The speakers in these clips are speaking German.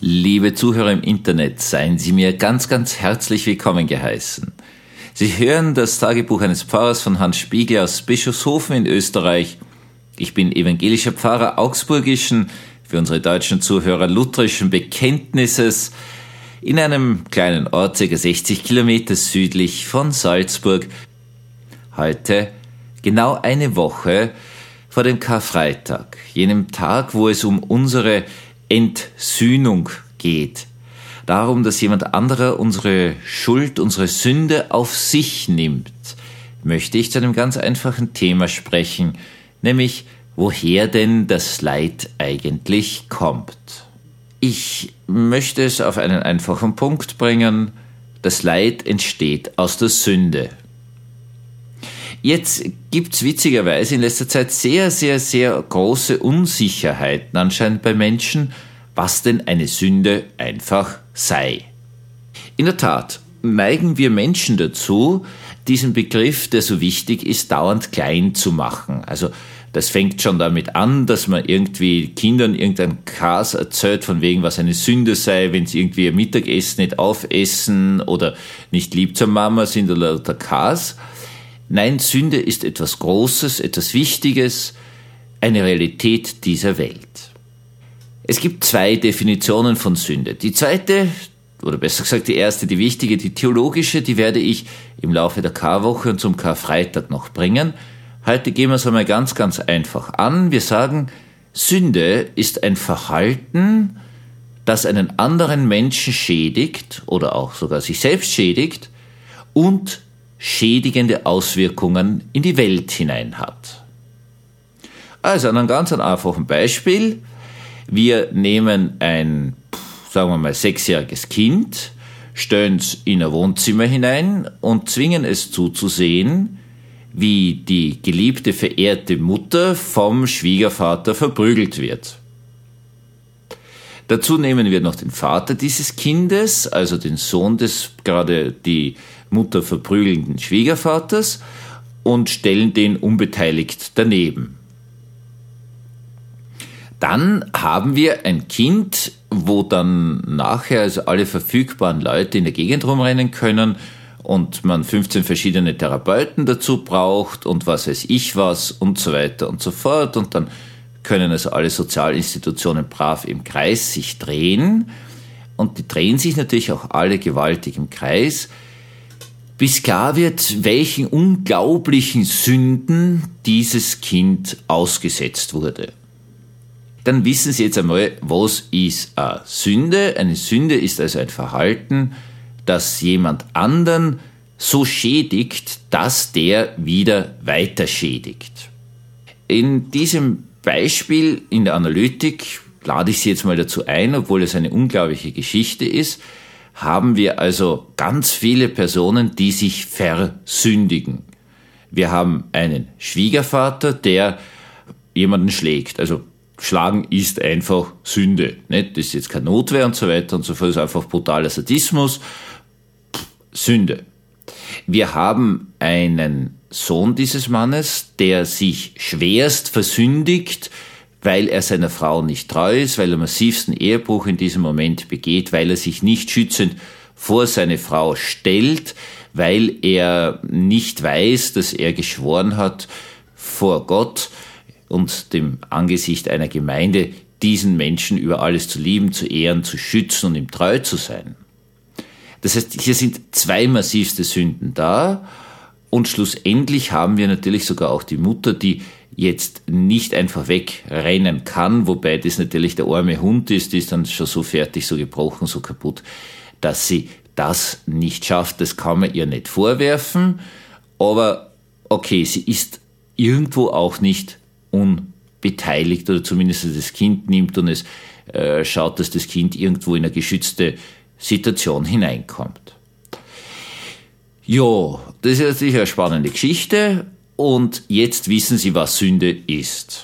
Liebe Zuhörer im Internet, seien Sie mir ganz, ganz herzlich willkommen geheißen. Sie hören das Tagebuch eines Pfarrers von Hans Spiegel aus Bischofshofen in Österreich. Ich bin evangelischer Pfarrer augsburgischen, für unsere deutschen Zuhörer lutherischen Bekenntnisses, in einem kleinen Ort, ca. 60 Kilometer südlich von Salzburg. Heute genau eine Woche vor dem Karfreitag, jenem Tag, wo es um unsere Entsühnung geht. Darum, dass jemand anderer unsere Schuld, unsere Sünde auf sich nimmt, möchte ich zu einem ganz einfachen Thema sprechen, nämlich woher denn das Leid eigentlich kommt. Ich möchte es auf einen einfachen Punkt bringen. Das Leid entsteht aus der Sünde. Jetzt gibt's witzigerweise in letzter Zeit sehr, sehr, sehr große Unsicherheiten anscheinend bei Menschen, was denn eine Sünde einfach sei. In der Tat neigen wir Menschen dazu, diesen Begriff, der so wichtig ist, dauernd klein zu machen. Also das fängt schon damit an, dass man irgendwie Kindern irgendein Kas erzählt, von wegen, was eine Sünde sei, wenn sie irgendwie ihr Mittagessen nicht aufessen oder nicht lieb zur Mama sind oder der Kas. Nein, Sünde ist etwas Großes, etwas Wichtiges, eine Realität dieser Welt. Es gibt zwei Definitionen von Sünde. Die zweite, oder besser gesagt die erste, die wichtige, die theologische, die werde ich im Laufe der Karwoche und zum Karfreitag noch bringen. Heute gehen wir es einmal ganz, ganz einfach an. Wir sagen, Sünde ist ein Verhalten, das einen anderen Menschen schädigt oder auch sogar sich selbst schädigt und schädigende Auswirkungen in die Welt hinein hat. Also an einem ganz einfachen Beispiel. Wir nehmen ein, sagen wir mal, 6-jähriges Kind, stellen es in ein Wohnzimmer hinein und zwingen es zuzusehen, wie die geliebte, verehrte Mutter vom Schwiegervater verprügelt wird. Dazu nehmen wir noch den Vater dieses Kindes, also den Sohn des gerade die Mutter verprügelnden Schwiegervaters, und stellen den unbeteiligt daneben. Dann haben wir ein Kind, wo dann nachher also alle verfügbaren Leute in der Gegend rumrennen können und man 15 verschiedene Therapeuten dazu braucht und was weiß ich was und so weiter und so fort. Und dann können also alle Sozialinstitutionen brav im Kreis sich drehen. Und die drehen sich natürlich auch alle gewaltig im Kreis, bis klar wird, welchen unglaublichen Sünden dieses Kind ausgesetzt wurde. Dann wissen Sie jetzt einmal, was ist eine Sünde? Eine Sünde ist also ein Verhalten, das jemand anderen so schädigt, dass der wieder weiter schädigt. In diesem Beispiel in der Analytik lade ich Sie jetzt mal dazu ein, obwohl es eine unglaubliche Geschichte ist, haben wir also ganz viele Personen, die sich versündigen. Wir haben einen Schwiegervater, der jemanden schlägt. Also Schlagen ist einfach Sünde. Nicht? Das ist jetzt keine Notwehr und so weiter und so fort. Das ist einfach brutaler Sadismus. Sünde. Wir haben einen Sohn dieses Mannes, der sich schwerst versündigt, weil er seiner Frau nicht treu ist, weil er massivsten Ehebruch in diesem Moment begeht, weil er sich nicht schützend vor seine Frau stellt, weil er nicht weiß, dass er geschworen hat vor Gott und dem Angesicht einer Gemeinde, diesen Menschen über alles zu lieben, zu ehren, zu schützen und ihm treu zu sein. Das heißt, hier sind zwei massivste Sünden da und schlussendlich haben wir natürlich sogar auch die Mutter, die jetzt nicht einfach wegrennen kann, wobei das natürlich der arme Hund ist, die ist dann schon so fertig, so gebrochen, so kaputt, dass sie das nicht schafft. Das kann man ihr nicht vorwerfen, aber okay, sie ist irgendwo auch nicht unbeteiligt oder zumindest das Kind nimmt und es schaut, dass das Kind irgendwo in eine geschützte Situation hineinkommt. Ja, das ist natürlich eine spannende Geschichte. Und jetzt wissen Sie, was Sünde ist.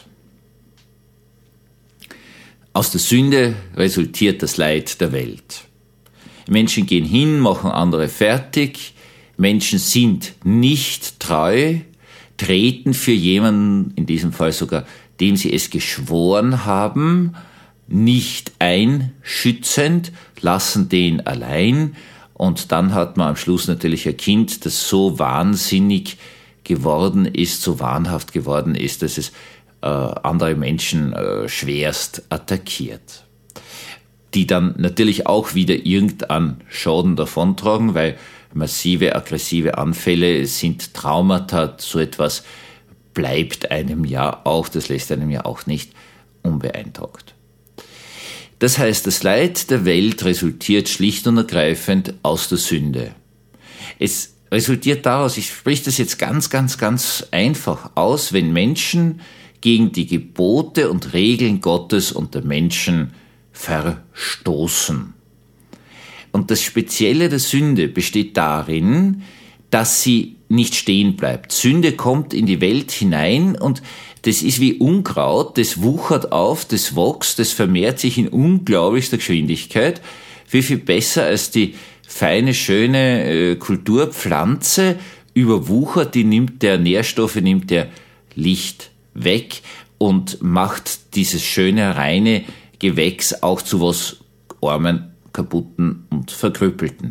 Aus der Sünde resultiert das Leid der Welt. Menschen gehen hin, machen andere fertig. Menschen sind nicht treu, treten für jemanden, in diesem Fall sogar, dem sie es geschworen haben, nicht einschützend, lassen den allein und dann hat man am Schluss natürlich ein Kind, das so wahnsinnig geworden ist, so wahnhaft geworden ist, dass es andere Menschen schwerst attackiert. Die dann natürlich auch wieder irgendeinen Schaden davontragen, weil massive aggressive Anfälle sind Traumata, so etwas bleibt einem ja auch, das lässt einem ja auch nicht unbeeindruckt. Das heißt, das Leid der Welt resultiert schlicht und ergreifend aus der Sünde. Es resultiert daraus, ich spreche das jetzt ganz einfach aus, wenn Menschen gegen die Gebote und Regeln Gottes und der Menschen verstoßen. Und das Spezielle der Sünde besteht darin, dass sie nicht stehen bleibt. Sünde kommt in die Welt hinein und das ist wie Unkraut, das wuchert auf, das wächst, das vermehrt sich in unglaublichster Geschwindigkeit, viel besser als die feine, schöne Kulturpflanze überwuchert, die nimmt der Nährstoffe, nimmt der Licht weg und macht dieses schöne, reine Gewächs auch zu was Armen, Kaputten und Verkrüppelten.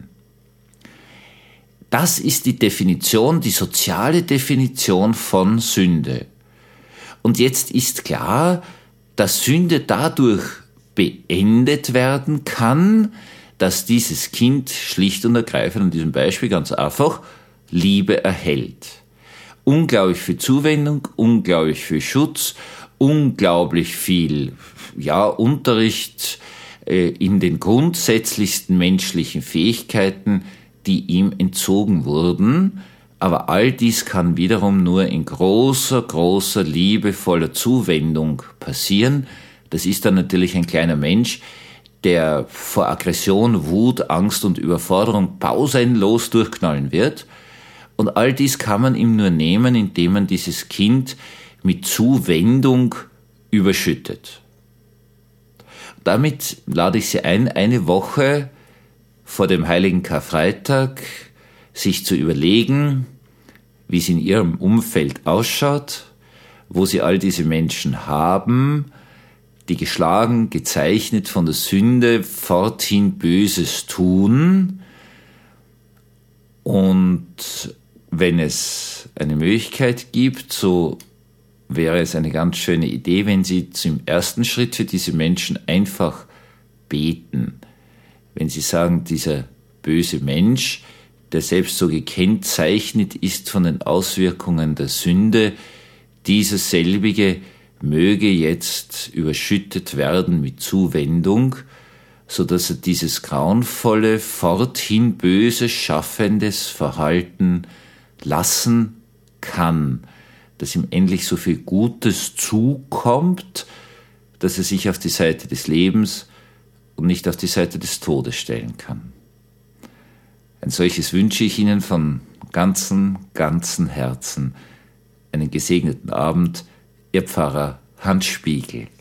Das ist die Definition, die soziale Definition von Sünde. Und jetzt ist klar, dass Sünde dadurch beendet werden kann, dass dieses Kind schlicht und ergreifend, in diesem Beispiel ganz einfach, Liebe erhält. Unglaublich viel Zuwendung, unglaublich viel Schutz, unglaublich viel Unterricht in den grundsätzlichsten menschlichen Fähigkeiten, die ihm entzogen wurden. Aber all dies kann wiederum nur in großer, liebevoller Zuwendung passieren. Das ist dann natürlich ein kleiner Mensch, der vor Aggression, Wut, Angst und Überforderung pausenlos durchknallen wird. Und all dies kann man ihm nur nehmen, indem man dieses Kind mit Zuwendung überschüttet. Damit lade ich Sie ein, eine Woche vor dem heiligen Karfreitag sich zu überlegen, wie es in Ihrem Umfeld ausschaut, wo Sie all diese Menschen haben, die geschlagen, gezeichnet von der Sünde, forthin Böses tun. Und wenn es eine Möglichkeit gibt, so wäre es eine ganz schöne Idee, wenn Sie zum ersten Schritt für diese Menschen einfach beten. Wenn Sie sagen, dieser böse Mensch, der selbst so gekennzeichnet ist von den Auswirkungen der Sünde, dieser selbige möge jetzt überschüttet werden mit Zuwendung, so dass er dieses grauenvolle, forthin böse, schaffendes Verhalten lassen kann, dass ihm endlich so viel Gutes zukommt, dass er sich auf die Seite des Lebens und nicht auf die Seite des Todes stellen kann. Ein solches wünsche ich Ihnen von ganzem Herzen. Einen gesegneten Abend, Ihr Pfarrer Hans Spiegel.